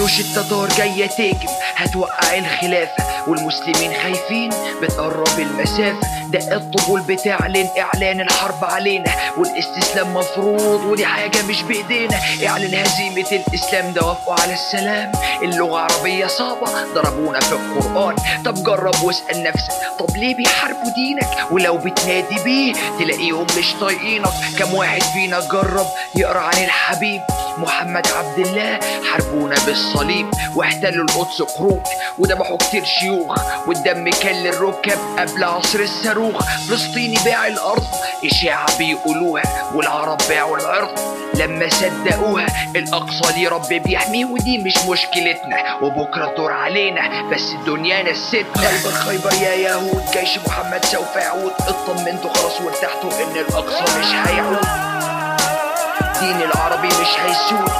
جيوش التتار جاية تهجم هتوقع الخلافة، والمسلمين خايفين بتقرب المسافة. دق الطبول بتعلن اعلان الحرب علينا، والاستسلام مفروض ودي حاجة مش بايدينا. اعلن هزيمة الاسلام ده وافقوا على السلام. اللغة عربية صعبة ضربونا في القرآن. طب جرب واسأل نفسك، طب ليه بيحاربوا دينك؟ ولو بتنادي بيه تلاقيهم مش طايقينك. كم واحد فينا جرب يقرأ عن الحبيب محمد عبد الله؟ حاربونا بالصليب واحتلوا القدس قروب، وذبحوا كتير شيوخ، والدم كان للركب قبل عصر الصاروخ. فلسطيني باع الارض اشاعة بيقولوها، والعرب باعوا الارض لما صدقوها. الاقصى ليه رب بيحميه ودي مش مشكلتنا، وبكره الدور علينا بس الدنيا نستنا. خيبر خيبر يا يهود جيش محمد سوف يعود. اطمنتوا خلاص وارتحتوا ان الاقصى مش هيعود، دين العربي مش هيسود،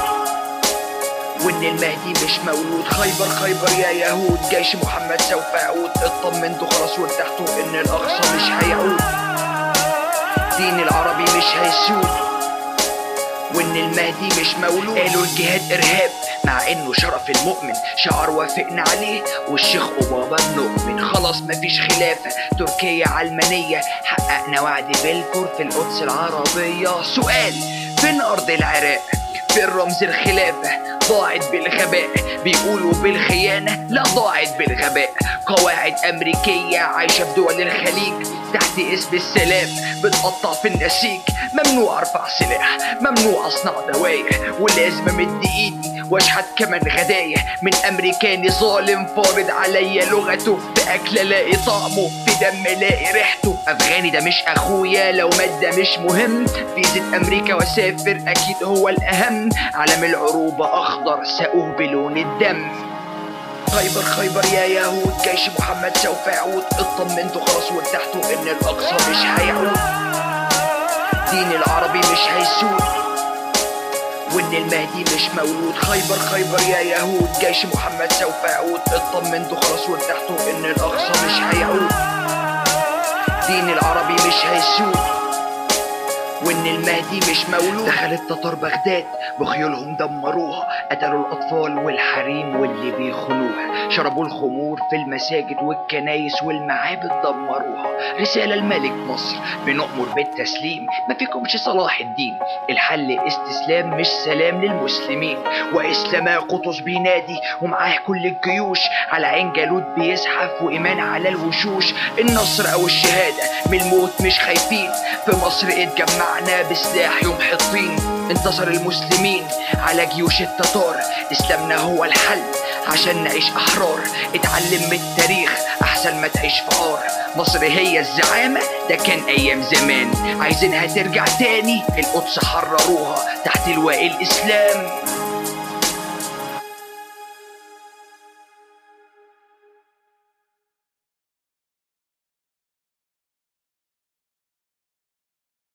وان المهدي مش مولود. خيبر خيبر يا يهود جيش محمد سوف يعود. اطمنتوا خلاص وارتحتوا ان الاقصى مش هيعود، دين العربي مش هيسود، وان المهدي مش مولود. قالوا الجهاد ارهاب مع انه شرف المؤمن، شعار وافقنا عليه والشيخ اوباما بنؤمن. خلاص مفيش خلافة تركيا علمانية، حققنا وعد بلفور في القدس العربية. سؤال، فين ارض العراق؟ فين رمز الخلافة؟ ضاعت بالغباء، بيقولوا بالخيانة، لا ضاعت بالغباء. قواعد امريكية عايشة في دول الخليج تحت اسم السلام، بتقطع في النسيج. ممنوع ارفع سلاح، ممنوع اصنع دوايح، ولازم امد ايدي واشحت كمان غدايا من امريكاني ظالم فارض عليا لغته. في اكل الاقي طعمه، في دم الاقي ريحته. افغاني ده مش اخويا، لو مادة مش مهم. فيزة امريكا واسافر اكيد هو الاهم. علم العروبة اخضر ساقوه بلون الدم. خيبر خيبر يا يهود جيش محمد سوف يعود. اطمنتوا خلاص وارتحتوا ان الاقصى مش هيعود، دين العربي مش هيسود، وان المهدي مش مولود. خيبر خيبر يا يهود جيش محمد سوف يعود. اطمنتوا خلاص وارتحتوا ان الاقصى مش هيعود، دين العربي مش هيسود، وان المهدي مش مولود. دخل التتار بغداد بخيولهم دمروها، قتلوا الاطفال والحريم واللي بيخونوها. شربوا الخمور في المساجد والكنايس والمعابد دمروها. رسالة لملك مصر بنؤمر بالتسليم، ما فيكمش صلاح الدين. الحل استسلام مش سلام للمسلمين. واسلام قطز بينادي ومعاه كل الجيوش، على عين جالوت بيزحف وايمان على الوشوش. النصر او الشهادة من الموت مش خايفين، في مصر اتجمعنا بسلاح يوم حطين. انتصر المسلمين على جيوش التتار، اسلامنا هو الحل عشان نعيش احرار. اتعلم من التاريخ احسن ما تعيش في عار. مصر هي الزعامة ده كان ايام زمان، عايزينها ترجع تاني. القدس حرروها تحت لواء الاسلام.